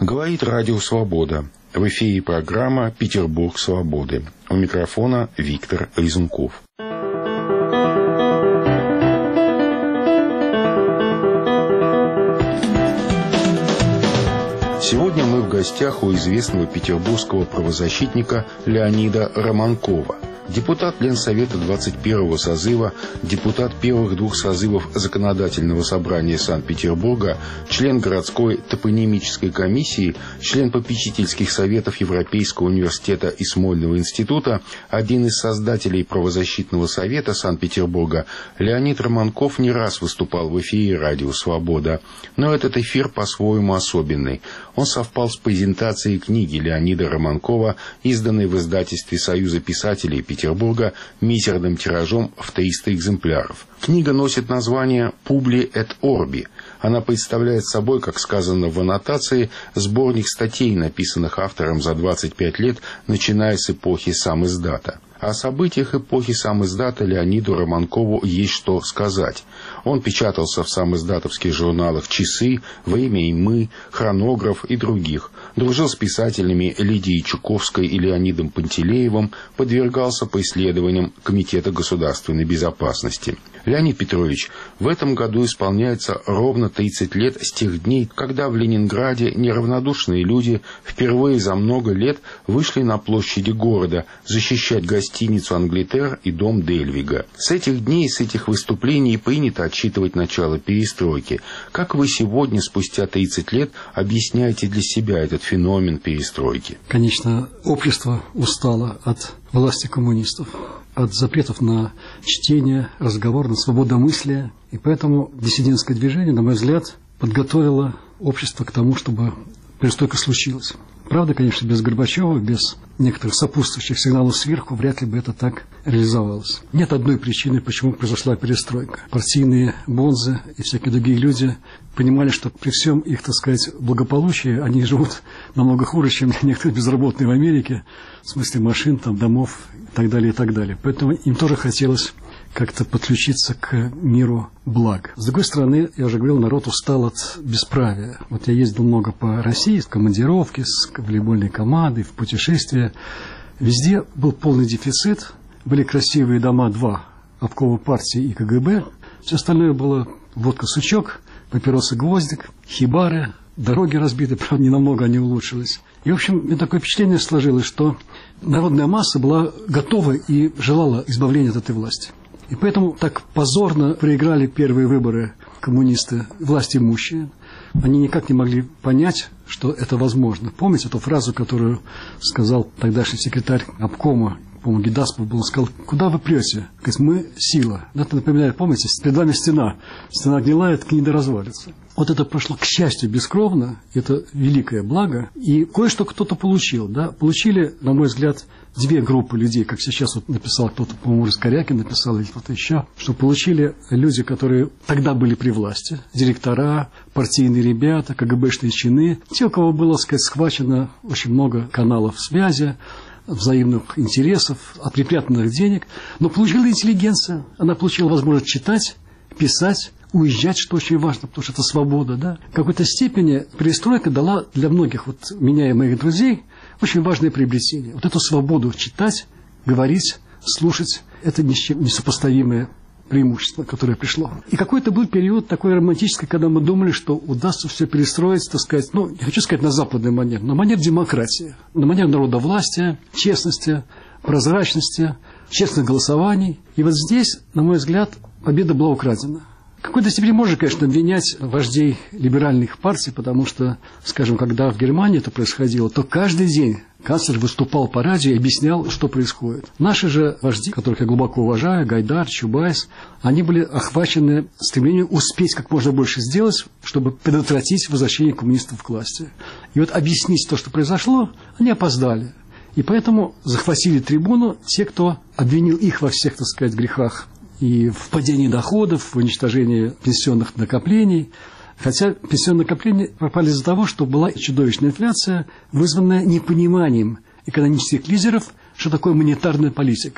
Говорит Радио Свобода. В эфире программа «Петербург свободы». У микрофона Виктор Резунков. Сегодня мы в гостях у известного петербургского правозащитника Леонида Романкова. Депутат Ленсовета 21-го созыва, депутат первых двух созывов Законодательного собрания Санкт-Петербурга, член городской топонимической комиссии, член попечительских советов Европейского университета и Смольного института, один из создателей правозащитного совета Санкт-Петербурга, Леонид Романков не раз выступал в эфире «Радио Свобода». Но этот эфир по-своему особенный. Он совпал с презентацией книги Леонида Романкова, изданной в издательстве Союза писателей Петербурга мизерным тиражом в 300 экземпляров. Книга носит название «Publi et Orbi». Она представляет собой, как сказано в аннотации, сборник статей, написанных автором за 25 лет, начиная с эпохи самиздата. О событиях эпохи самиздата Леониду Романкову есть что сказать. Он печатался в самиздатовских журналах «Часы», «Время и мы», «Хронограф» и других. Дружил с писателями Лидией Чуковской и Леонидом Пантелеевым, подвергался преследованиям Комитета государственной безопасности. Леонид Петрович, в этом году исполняется ровно 30 лет с тех дней, когда в Ленинграде неравнодушные люди впервые за много лет вышли на площади города защищать гостиницу «Англитер» и дом Дельвига. С этих дней, с этих выступлений принято отсчитывать начало перестройки. Как вы сегодня, спустя 30 лет, объясняете для себя этот феномен перестройки? Конечно, общество устало от власти коммунистов, от запретов на чтение, разговор, на свободомыслие. И поэтому диссидентское движение, на мой взгляд, подготовило общество к тому, чтобы перестройка случилась. Правда, конечно, без Горбачева, без некоторых сопутствующих сигналов сверху, вряд ли бы это так реализовалось. Нет одной причины, почему произошла перестройка. Партийные бонзы и всякие другие люди понимали, что при всем их, так сказать, благополучии они живут намного хуже, чем некоторые безработные в Америке, в смысле машин, там, домов и так далее, и так далее. Поэтому им тоже хотелось как-то подключиться к миру благ. С другой стороны, я уже говорил, народ устал от бесправия. Вот я ездил много по России, в командировки, с волейбольной командой, в путешествия. Везде был полный дефицит. Были красивые дома, 2 обкома партии и КГБ. Все остальное было водка-сучок, папиросы гвоздик, хибары, дороги разбиты, правда, ненамного они улучшились. И, в общем, мне такое впечатление сложилось, что народная масса была готова и желала избавления от этой власти. И поэтому так позорно проиграли первые выборы коммунисты, власть имущие. Они никак не могли понять, что это возможно. Помните эту фразу, которую сказал тогдашний секретарь обкома, по-моему, Гедаспов был, он сказал: куда вы прете? Говорит, мы сила. Это напоминает, помните, перед вами стена. Стена гнилая, книга развалится. Вот это прошло, к счастью, бескровно, это великое благо, и кое-что кто-то получил. Да? Получили, на мой взгляд, 2 группы людей, как сейчас вот написал кто-то, по-моему, Раскорякин написал, или кто-то еще, что получили люди, которые тогда были при власти, директора, партийные ребята, КГБшные чины, те, у кого было, так сказать, схвачено очень много каналов связи, взаимных интересов, припрятанных денег, но получила интеллигенция, она получила возможность читать, писать, уезжать, что очень важно, потому что это свобода, да. В какой-то степени перестройка дала для многих, вот меня и моих друзей, очень важное приобретение. Вот эту свободу читать, говорить, слушать, это ни с чем несопоставимое преимущество, которое пришло. И какой-то был период такой романтический, когда мы думали, что удастся все перестроить, так сказать, ну, не хочу сказать на западный манер, но манер демократии, на манер народовластия, честности, прозрачности, честных голосований. И вот здесь, на мой взгляд, победа была украдена. В какой-то степени можно, конечно, обвинять вождей либеральных партий, потому что, скажем, когда в Германии это происходило, то каждый день канцлер выступал по радио и объяснял, что происходит. Наши же вожди, которых я глубоко уважаю, Гайдар, Чубайс, они были охвачены стремлением успеть как можно больше сделать, чтобы предотвратить возвращение коммунистов к власти. И вот объяснить то, что произошло, они опоздали. И поэтому захватили трибуну те, кто обвинил их во всех, так сказать, грехах и в падении доходов, в уничтожении пенсионных накоплений. Хотя пенсионные накопления пропали из-за того, что была чудовищная инфляция, вызванная непониманием экономических лидеров, что такое монетарная политика.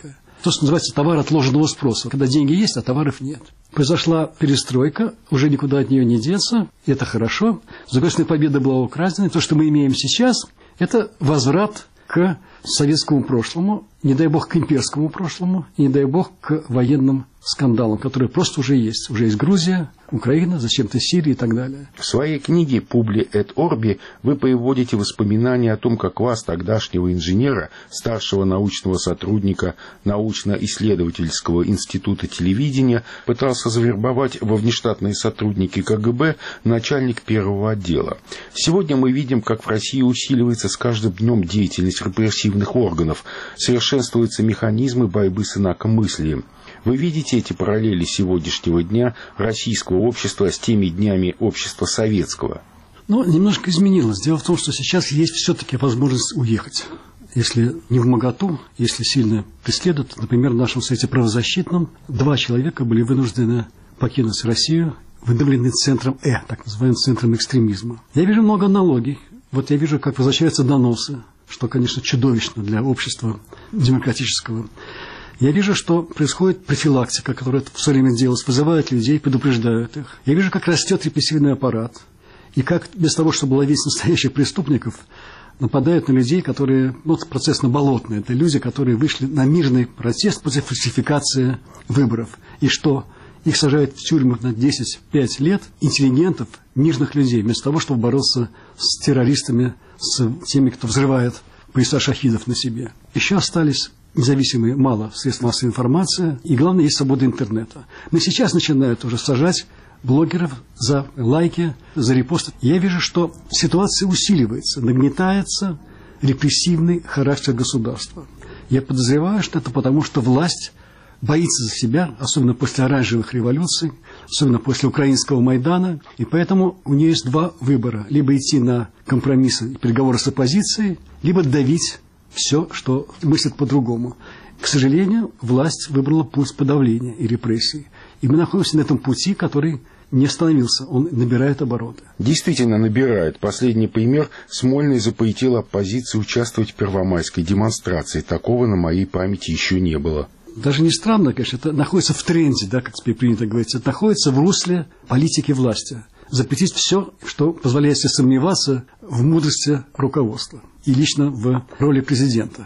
то, что называется товар отложенного спроса, когда деньги есть, а товаров нет. Произошла перестройка, уже никуда от нее не деться, это хорошо. С другой стороны, победа была украдена. То, что мы имеем сейчас, это возврат к советскому прошлому, не дай бог к имперскому прошлому, и не дай бог к военным скандалам, которые просто уже есть. Уже есть Грузия, Украина, зачем-то Сирия и так далее. В своей книге «Publi et Orbi» вы приводите воспоминания о том, как вас, тогдашнего инженера, старшего научного сотрудника научно-исследовательского института телевидения, пытался завербовать во внештатные сотрудники КГБ начальник первого отдела. Сегодня мы видим, как в России усиливается с каждым днем деятельность репрессивных органов, совершенствуются механизмы борьбы с инакомыслием. Вы видите эти параллели сегодняшнего дня российского общества с теми днями общества советского? Немножко изменилось. Дело в том, что сейчас есть все-таки возможность уехать. Если не в моготу, если сильно преследуют, например, в нашем совете правозащитном 2 человека были вынуждены покинуть Россию, выдавлены центром так называемым центром экстремизма. Я вижу много аналогий. Я вижу, как возвращаются доносы, что, конечно, чудовищно для общества демократического. Я вижу, что происходит профилактика, которая все время делалась, вызывают людей, предупреждают их. Я вижу, как растет репрессивный аппарат, и как без того, чтобы ловить настоящих преступников, нападают на людей, которые, процессно-болотные. Это люди, которые вышли на мирный протест против фальсификации выборов. И что их сажают в тюрьму на 10-5 лет интеллигентов, мирных людей, вместо того, чтобы бороться с террористами, с теми, кто взрывает пояса шахидов на себе. Еще остались независимые мало средств массовой информации, и главное, есть свобода интернета. Но сейчас начинают уже сажать блогеров за лайки, за репосты. Я вижу, что ситуация усиливается, нагнетается репрессивный характер государства. Я подозреваю, что это потому, что власть боится за себя, особенно после оранжевых революций, особенно после украинского Майдана, и поэтому у нее есть 2 выбора. Либо идти на компромиссы и переговоры с оппозицией, либо давить все, что мыслит по-другому. К сожалению, власть выбрала путь подавления и репрессий. И мы находимся на этом пути, который не остановился, он набирает обороты. Действительно набирает. Последний пример. Смольный запретил оппозиции участвовать в первомайской демонстрации. Такого на моей памяти еще не было. Даже не странно, конечно, это находится в тренде, как теперь принято говорить, это находится в русле политики власти. Запретить все, что позволяет себе сомневаться в мудрости руководства и лично в роли президента.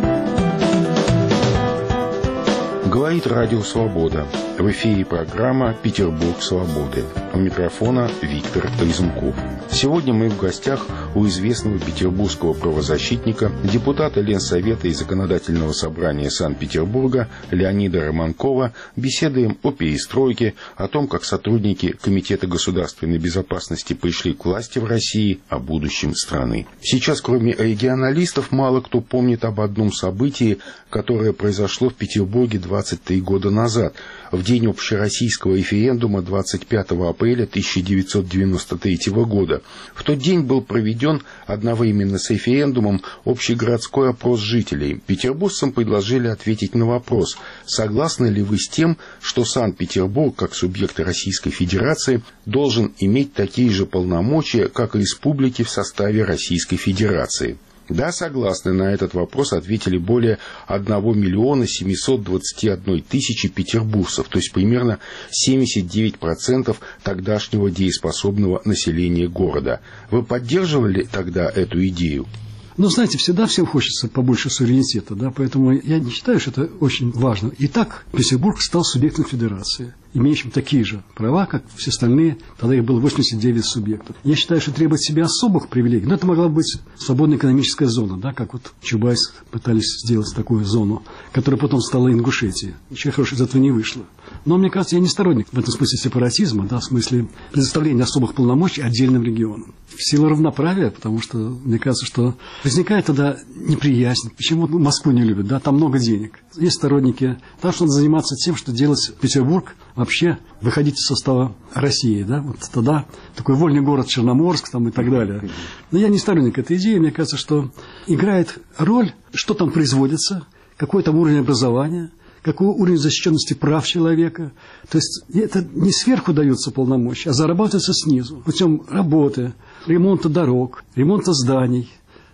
Говорит Радио Свобода. В эфире программа «Петербург свободы». У микрофона Виктор Резунков. Сегодня мы в гостях у известного петербургского правозащитника, депутата Ленсовета и Законодательного собрания Санкт-Петербурга Леонида Романкова. Беседуем о перестройке, о том, как сотрудники Комитета государственной безопасности пришли к власти в России, о будущем страны. Сейчас, кроме регионалистов, мало кто помнит об одном событии, которое произошло в Петербурге 23 года назад, в день общероссийского референдума 25 апреля 1993 года. В тот день был проведен одновременно с референдумом общегородской опрос жителей. Петербуржцам предложили ответить на вопрос, согласны ли вы с тем, что Санкт-Петербург, как субъект Российской Федерации, должен иметь такие же полномочия, как республики в составе Российской Федерации. Да, согласны, на этот вопрос ответили более 1 721 000 петербуржцев, то есть примерно 79% тогдашнего дееспособного населения города. Вы поддерживали тогда эту идею? Знаете, всегда всем хочется побольше суверенитета, поэтому я не считаю, что это очень важно. Итак, Петербург стал субъектом федерации, имеющим такие же права, как все остальные, тогда их было 89 субъектов. Я считаю, что требовать себе особых привилегий, но это могла быть свободная экономическая зона, как Чубайс пытались сделать такую зону, которая потом стала Ингушетией. Ничего хорошего из этого не вышло. Но, мне кажется, я не сторонник в этом смысле сепаратизма, в смысле предоставления особых полномочий отдельным регионам. В силу равноправия, потому что, мне кажется, что возникает тогда неприязнь. Почему Москву не любят? Там много денег. Есть сторонники. Там что надо заниматься тем, что делать Петербург, вообще выходить из состава России. Тогда такой вольный город Черноморск и так далее. Но я не сторонник этой идеи. Мне кажется, что играет роль, что там производится, какой там уровень образования, какой уровень защищенности прав человека. То есть это не сверху даются полномочия, а зарабатывается снизу. Путем работы, ремонта дорог, ремонта зданий,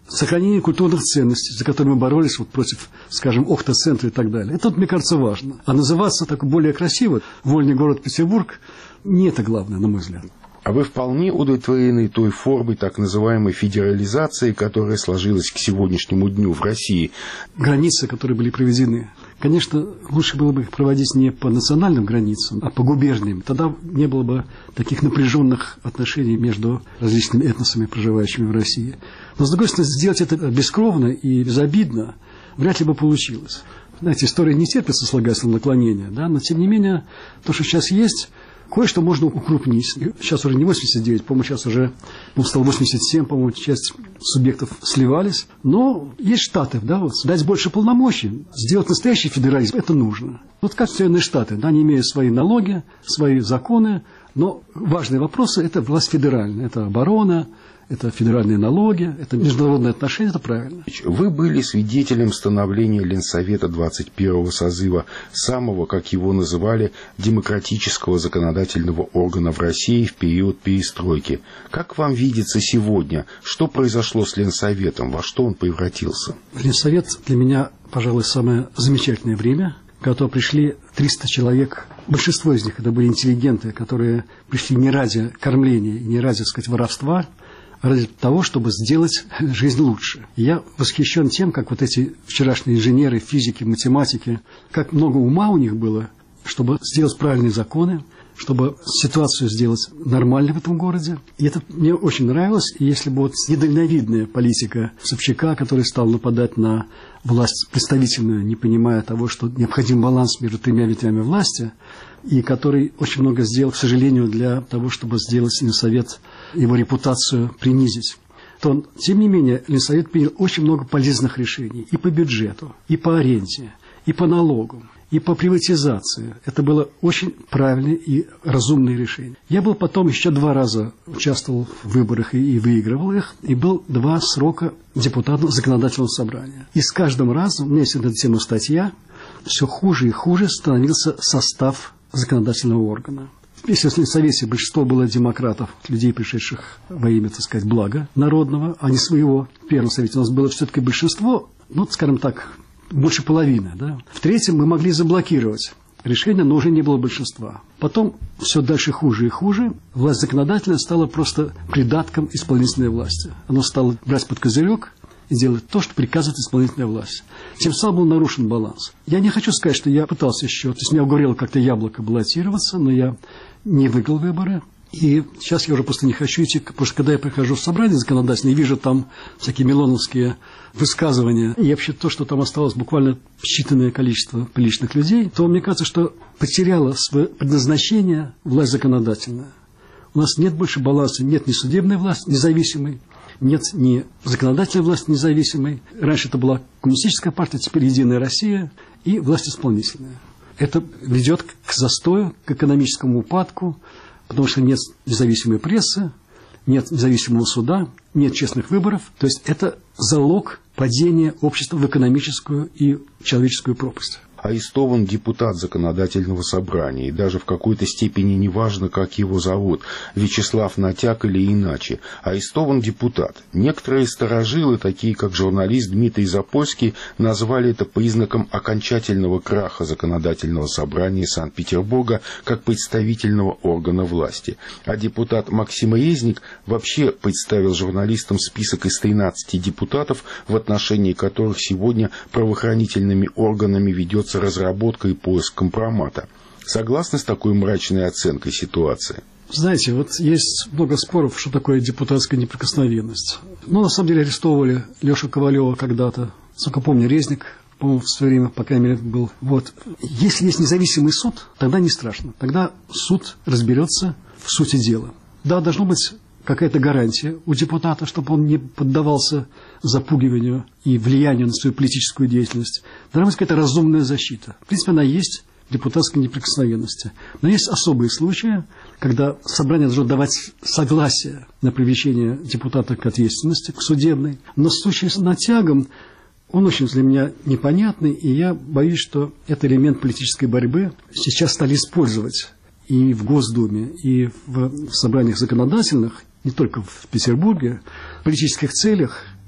сохранение культурных ценностей, за которые мы боролись вот против, скажем, Охта-центра и так далее. Это, мне кажется, важно. А называться так более красиво «Вольный город Петербург» не это главное, на мой взгляд. А вы вполне удовлетворены той формой так называемой федерализации, которая сложилась к сегодняшнему дню в России? Границы, которые были проведены, конечно, лучше было бы их проводить не по национальным границам, а по губерниям. Тогда не было бы таких напряженных отношений между различными этносами, проживающими в России. Но, с другой стороны, сделать это бескровно и безобидно вряд ли бы получилось. Знаете, история не терпит сослагательного наклонения, да? Но, тем не менее, то, что сейчас есть, кое-что можно укрупнить. Сейчас уже не 89, по-моему, сейчас уже стало 87, по-моему, часть субъектов сливались. Но есть штаты, да, вот, дать больше полномочий, сделать настоящий федерализм, это нужно. Вот как Соединенные Штаты, да, они имеют свои налоги, свои законы, но важные вопросы – это власть федеральная, это оборона, это федеральные налоги, это международные отношения, это правильно. Вы были свидетелем становления Ленсовета 21-го созыва, самого, как его называли, демократического законодательного органа в России в период перестройки. Как вам видится сегодня, что произошло с Ленсоветом, во что он превратился? Ленсовет для меня, пожалуй, самое замечательное время, когда пришли 300 человек. Большинство из них это были интеллигенты, которые пришли не ради кормления, не ради, так сказать, воровства, а ради того, чтобы сделать жизнь лучше. Я восхищен тем, как вот эти вчерашние инженеры, физики, математики, как много ума у них было, чтобы сделать правильные законы, чтобы ситуацию сделать нормальной в этом городе. И это мне очень нравилось. И если бы вот недальновидная политика Собчака, который стал нападать на власть представительную, не понимая того, что необходим баланс между тремя ветвями власти, и который очень много сделал, к сожалению, для того, чтобы сделать Ленсовет, его репутацию принизить, то, тем не менее, Ленсовет принял очень много полезных решений и по бюджету, и по аренде, и по налогам, и по приватизации. Это было очень правильное и разумное решение. Я был потом еще 2 раза участвовал в выборах и выигрывал их, и был 2 срока депутатом законодательного собрания. И с каждым разом, у меня есть на эту тему статья, все хуже и хуже становился состав законодательного органа. Если в Ленсовете большинство было демократов, людей, пришедших во имя, так сказать, блага народного, а не своего. В первом совете у нас было все-таки большинство, ну, скажем так, больше половины. Да? В третьем мы могли заблокировать решение, но уже не было большинства. Потом все дальше хуже и хуже. Власть законодательная стала просто придатком исполнительной власти. Она стала брать под козырек и делать то, что приказывает исполнительная власть. Тем самым был нарушен баланс. Я не хочу сказать, что я пытался еще, то есть меня уговорило как-то яблоко баллотироваться, но я не выиграл выборы. И сейчас я уже просто не хочу идти, потому что когда я прихожу в собрание законодательное и вижу там всякие милоновские высказывания, и вообще то, что там осталось буквально считанное количество приличных людей, то мне кажется, что потеряла свое предназначение власть законодательная. У нас нет больше баланса, нет ни судебной власти независимой, нет ни законодательной власти независимой. Раньше это была коммунистическая партия, теперь Единая Россия и власть исполнительная. Это ведет к застою, к экономическому упадку, потому что нет независимой прессы, нет независимого суда, нет честных выборов. То есть это залог падения общества в экономическую и человеческую пропасть. Арестован депутат законодательного собрания, и даже в какой-то степени неважно, как его зовут, Вячеслав Натяк или иначе. Арестован депутат. Некоторые старожилы, такие как журналист Дмитрий Запольский, назвали это признаком окончательного краха законодательного собрания Санкт-Петербурга как представительного органа власти. А депутат Максим Резник вообще представил журналистам список из 13 депутатов, в отношении которых сегодня правоохранительными органами ведется разработка и поиск компромата. Согласны с такой мрачной оценкой ситуации? Знаете, вот есть много споров, что такое депутатская неприкосновенность. Но на самом деле арестовывали Лешу Ковалева когда-то. Сколько помню, Резник, по-моему, в свое время, по крайней мере, был. Вот. Если есть независимый суд, тогда не страшно. Тогда суд разберется в сути дела. Да, должно быть какая-то гарантия у депутата, чтобы он не поддавался запугиванию и влиянию на свою политическую деятельность. Должна быть какая-то разумная защита. В принципе, она есть в депутатской неприкосновенности. Но есть особые случаи, когда собрание должно давать согласие на привлечение депутата к ответственности, к судебной. Но случай с Натягом, он очень для меня непонятный, и я боюсь, что это элемент политической борьбы сейчас стали использовать и в Госдуме, и в собраниях законодательных, не только в Петербурге, в политических целях.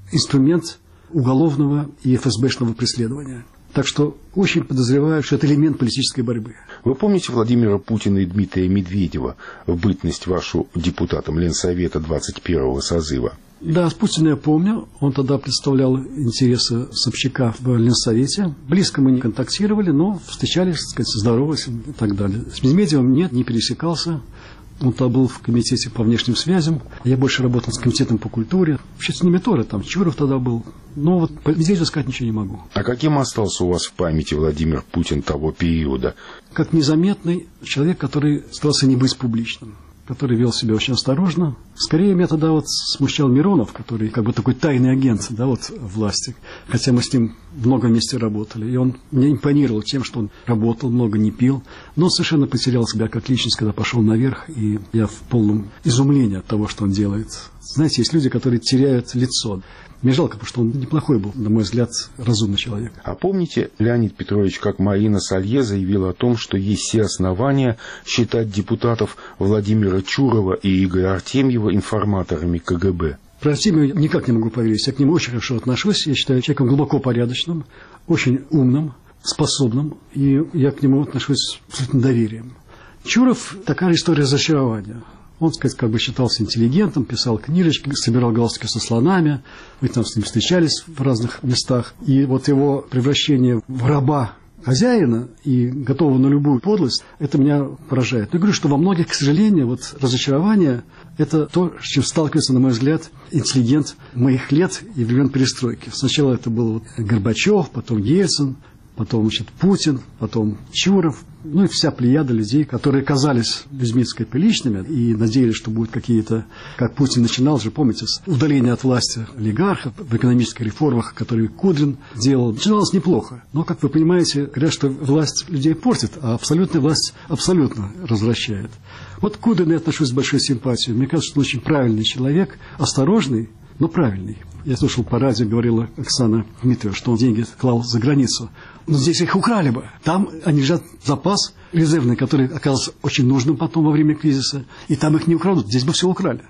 инструмент уголовного и ФСБшного преследования. Так что очень подозреваю, что это элемент политической борьбы. Вы помните Владимира Путина и Дмитрия Медведева в бытность вашу депутатом Ленсовета 21-го созыва? Да, Путина я помню. Он тогда представлял интересы Собчака в Ленсовете. Близко мы не контактировали, но встречались, так сказать, здоровались и так далее. С Медведевым нет, не пересекался. Он тогда был в комитете по внешним связям. Я больше работал с комитетом по культуре. Вообще с ними тоже, там Чуров тогда был. Но вот по Медведеву сказать ничего не могу. А каким остался у вас в памяти Владимир Путин того периода? Как незаметный человек, который старался не быть публичным, который вел себя очень осторожно. Скорее меня тогда вот смущал Миронов, который как бы такой тайный агент, да, вот власти. Хотя мы с ним много вместе работали. И он мне импонировал тем, что он работал, много не пил. Но он совершенно потерял себя как личность, когда пошел наверх. И я в полном изумлении от того, что он делает. Знаете, есть люди, которые теряют лицо. Мне жалко, потому что он неплохой был, на мой взгляд, разумный человек. А помните, Леонид Петрович, как Марина Салье заявила о том, что есть все основания считать депутатов Владимира Чурова и Игоря Артемьева информаторами КГБ? Про Артемьева никак не могу поверить. Я к нему очень хорошо отношусь. Я считаю человеком глубоко порядочным, очень умным, способным. И я к нему отношусь с абсолютным доверием. Чуров – такая история разочарования. Он, так сказать, как бы считался интеллигентом, писал книжечки, собирал галстуки со слонами. Мы там с ним встречались в разных местах. И вот его превращение в раба хозяина и готового на любую подлость, это меня поражает. Я говорю, что во многих, к сожалению, вот разочарование – это то, с чем сталкивается, на мой взгляд, интеллигент моих лет и времен перестройки. Сначала это был вот Горбачев, потом Ельцин, потом, значит, Путин, потом Чуров, ну и вся плеяда людей, которые казались людьми, так сказать, приличными и надеялись, что будут какие-то, как Путин начинал же, помните, с удаления от власти олигархов в экономических реформах, которые Кудрин делал. Начиналось неплохо, но, как вы понимаете, говорят, что власть людей портит, а абсолютная власть абсолютно развращает. Вот к Кудрину я отношусь с большой симпатией. Мне кажется, что он очень правильный человек, осторожный, но правильный. Я слышал по радио, говорила Оксана Дмитриева, что он деньги клал за границу. Но здесь их украли бы. Там они лежат запас резервный, который оказался очень нужным потом во время кризиса. И там их не украдут. Здесь бы все украли.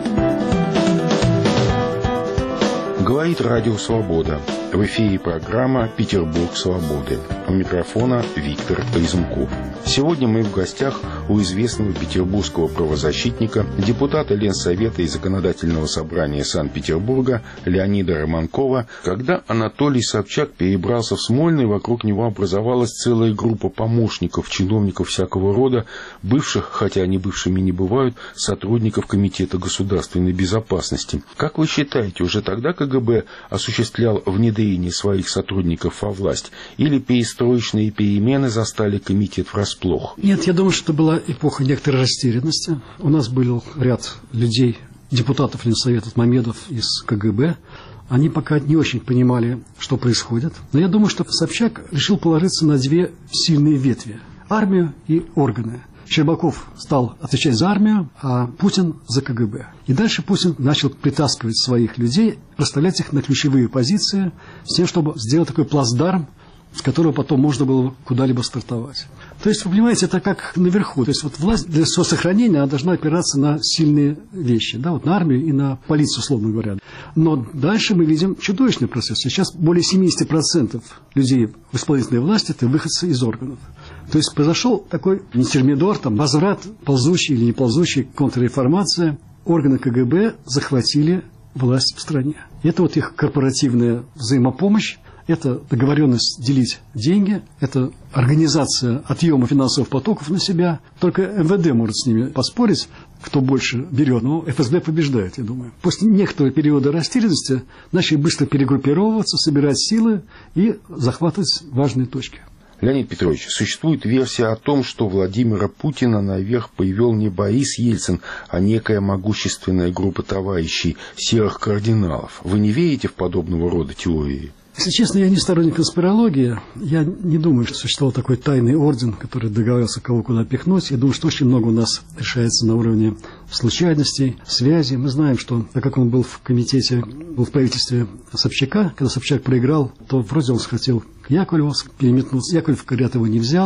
Говорит Радио Свобода. В эфире программа «Петербург свободы». У микрофона Виктор Резунков. Сегодня мы в гостях у известного петербургского правозащитника, депутата Ленсовета и Законодательного собрания Санкт-Петербурга Леонида Романкова. Когда Анатолий Собчак перебрался в Смольный, вокруг него образовалась целая группа помощников, чиновников всякого рода, бывших, хотя они бывшими не бывают, сотрудников Комитета государственной безопасности. Как вы считаете, уже тогда КГБ осуществлял внедрение своих сотрудников во власть, или перестроечные перемены застали комитет врасплох? Нет, я думаю, что это была эпоха некоторой растерянности. У нас был ряд людей, депутатов Ленсовета, Мамедов из КГБ. Они пока не очень понимали, что происходит. Но я думаю, что Собчак решил положиться на две сильные ветви – армию и органы. Щербаков стал отвечать за армию, а Путин за КГБ. И дальше Путин начал притаскивать своих людей, расставлять их на ключевые позиции, с тем, чтобы сделать такой плацдарм, с которого потом можно было куда-либо стартовать. То есть, вы понимаете, это как наверху. То есть, вот власть для своего сохранения она должна опираться на сильные вещи, да, вот на армию и на полицию, условно говоря. Но дальше мы видим чудовищный процесс. Сейчас более 70% людей в исполнительной власти – это выходцы из органов. То есть, произошел такой не термидор, там, возврат, ползущий или не ползущий, контрреформация. Органы КГБ захватили власть в стране. Это вот их корпоративная взаимопомощь. Это договоренность делить деньги, это организация отъема финансовых потоков на себя. Только МВД может с ними поспорить, кто больше берет. Но ФСБ побеждает, я думаю. После некоторого периода растерянности начали быстро перегруппировываться, собирать силы и захватывать важные точки. Леонид Петрович, существует версия о том, что Владимира Путина наверх привел не Борис Ельцин, а некая могущественная группа товарищей серых кардиналов. Вы не верите в подобного рода теории? Если честно, я не сторонник конспирологии. Я не думаю, что существовал такой тайный орден, который договорился, кого куда пихнуть. Я думаю, что очень много у нас решается на уровне случайностей, связи. Мы знаем, что, так как он был в комитете, был в правительстве Собчака, когда Собчак проиграл, то вроде он хотел к Яковлеву переметнуться. Яковлев, говорят, его не взял.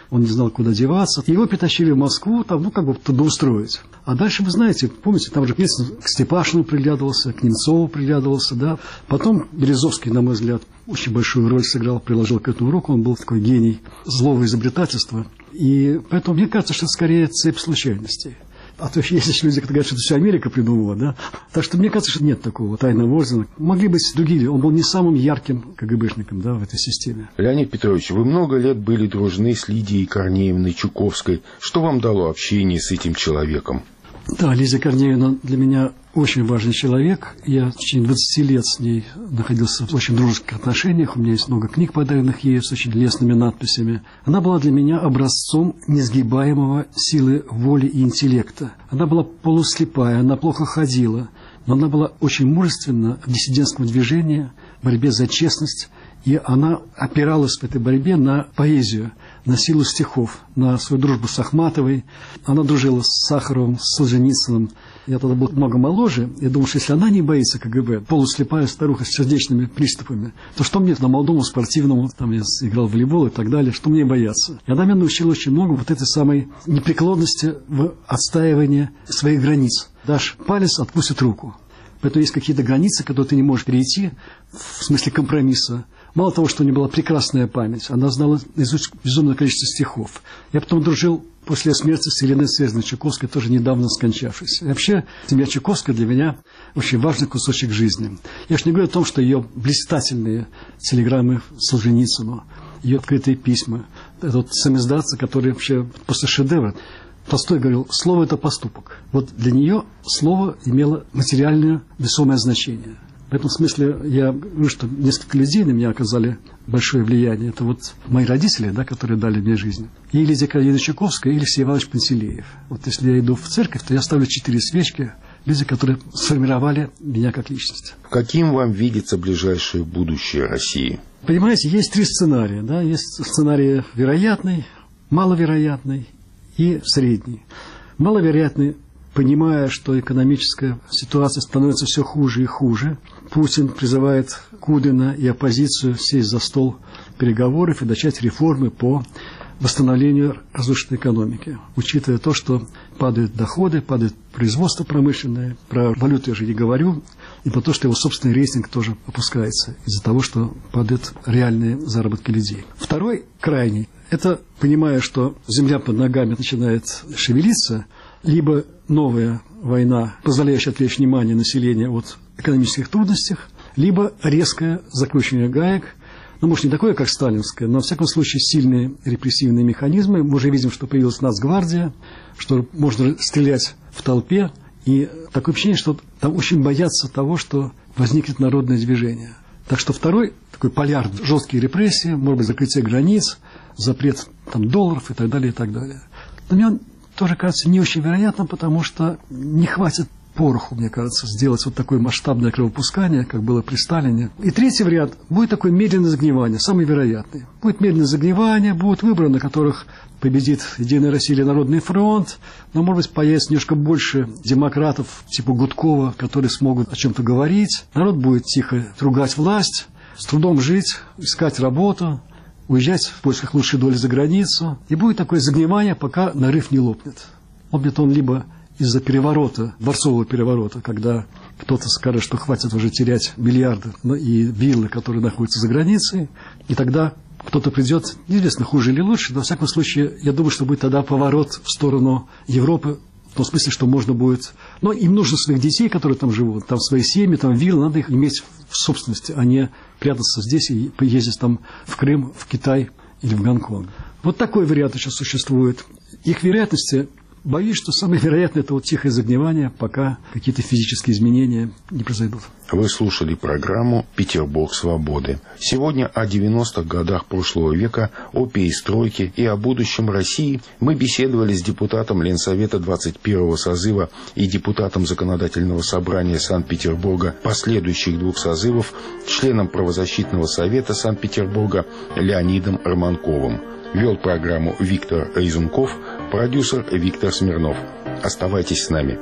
он не знал, куда деваться. Его притащили в Москву, там, трудоустроить. А дальше, вы знаете, помните, там же к Степашину приглядывался, к Немцову приглядывался, да. Потом Березовский, на мой взгляд, очень большую роль сыграл, приложил к этому руку. Он был такой гений злого изобретательства. И поэтому мне кажется, что это скорее цепь случайностей. А то есть есть люди, которые говорят, что это все Америка придумала, да. Так что мне кажется, что нет такого тайного ордена. Могли быть другие. Он был не самым ярким КГБшником, да, в этой системе. Леонид Петрович, вы много лет были дружны с Лидией Корнеевной Чуковской. Что вам дало общение с этим человеком? Да, Лидия Корнеевна для меня очень важный человек. Я в течение 20 лет с ней находился в очень дружеских отношениях. У меня есть много книг, подаренных ей с очень лестными надписями. Она была для меня образцом несгибаемого силы воли и интеллекта. Она была полуслепая, она плохо ходила, но она была очень мужественна в диссидентском движении, в борьбе за честность. И она опиралась в этой борьбе на поэзию, на силу стихов, на свою дружбу с Ахматовой. Она дружила с Сахаровым, с Солженицыным. Я тогда был много моложе. Я думал, что если она не боится КГБ, полуслепая старуха с сердечными приступами, то что мне на молодому спортивному, там я играл в волейбол и так далее, что мне бояться? И она меня научила очень много вот этой самой непреклонности в отстаивании своих границ. Дашь палец, отпустит руку. Поэтому есть какие-то границы, которые ты не можешь перейти, в смысле компромисса. Мало того, что у нее была прекрасная память, она знала наизусть безумное количество стихов. Я потом дружил после смерти с Еленой Сергеевной Чуковской, тоже недавно скончавшейся. И вообще, семья Чуковская для меня очень важный кусочек жизни. Я же не говорю о том, что ее блистательные телеграммы Солженицыну, ее открытые письма, это вот самиздатцы, которые вообще просто шедевры. Толстой говорил, слово – это поступок. Вот для нее слово имело материальное весомое значение. В этом смысле я говорю, что несколько людей на меня оказали большое влияние. Это вот мои родители, да, которые дали мне жизнь. И Лидия Корнеевна Чуковская, и Алексей Иванович Пантелеев. Вот если я иду в церковь, то я ставлю 4 свечки. Люди, которые сформировали меня как личность. Каким вам видится ближайшее будущее России? Понимаете, есть 3 сценария. Да? Есть сценарий вероятный, маловероятный и средний. Маловероятный, понимая, что экономическая ситуация становится все хуже и хуже, Путин призывает Кудрина и оппозицию сесть за стол переговоров и начать реформы по восстановлению разрушенной экономики, учитывая то, что падают доходы, падает производство промышленное, про валюту я же не говорю, и про то, что его собственный рейтинг тоже опускается из-за того, что падают реальные заработки людей. Второй крайний – это понимая, что земля под ногами начинает шевелиться, либо новая война, позволяющая отвлечь внимание населения от экономических трудностей, либо резкое закручивание гаек, ну, может, не такое, как сталинское, но, во всяком случае, сильные репрессивные механизмы. Мы уже видим, что появилась Нацгвардия, что можно стрелять в толпе, и такое ощущение, что там очень боятся того, что возникнет народное движение. Так что второй такой поляр, жесткие репрессии, может быть, закрытие границ, запрет там, долларов и так далее, и так далее. Но мне он тоже кажется не очень вероятным, потому что не хватит пороху, мне кажется, сделать вот такое масштабное кровопускание, как было при Сталине. И третий вариант будет такое медленное загнивание, самый вероятный. Будет медленное загнивание, будут выборы, на которых победит Единая Россия или Народный фронт, но, может быть, появится немножко больше демократов типа Гудкова, которые смогут о чем-то говорить. Народ будет тихо ругать власть, с трудом жить, искать работу, уезжать в поисках лучшей доли за границу. И будет такое загнивание, пока нарыв не лопнет. Лопнет он либо из-за переворота, дворцового переворота, когда кто-то скажет, что хватит уже терять миллиарды и виллы, которые находятся за границей, и тогда кто-то придет, неизвестно, хуже или лучше, но, во всяком случае, я думаю, что будет тогда поворот в сторону Европы, в том смысле, что можно будет... Но им нужно своих детей, которые там живут, там свои семьи, там виллы, надо их иметь в собственности, а не прятаться здесь и поездить там в Крым, в Китай или в Гонконг. Вот такой вариант еще существует. Их вероятности... Боюсь, что самое вероятное – это вот тихое загнивание, пока какие-то физические изменения не произойдут. Вы слушали программу «Петербург свободы». Сегодня о 90-х годах прошлого века, о перестройке и о будущем России мы беседовали с депутатом Ленсовета 21-го созыва и депутатом Законодательного собрания Санкт-Петербурга последующих 2 созывов, членом правозащитного совета Санкт-Петербурга Леонидом Романковым. Вел программу Виктор Резунков, продюсер Виктор Смирнов. Оставайтесь с нами.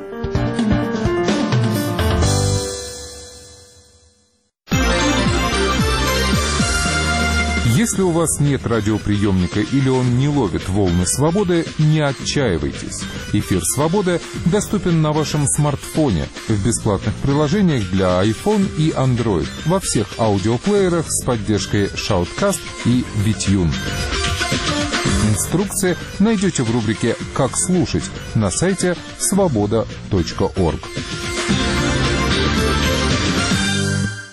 Если у вас нет радиоприемника или он не ловит волны свободы, не отчаивайтесь. Эфир «Свобода» доступен на вашем смартфоне в бесплатных приложениях для iPhone и Android во всех аудиоплеерах с поддержкой Shoutcast и BitTune. Инструкции найдете в рубрике «Как слушать» на сайте svoboda.org.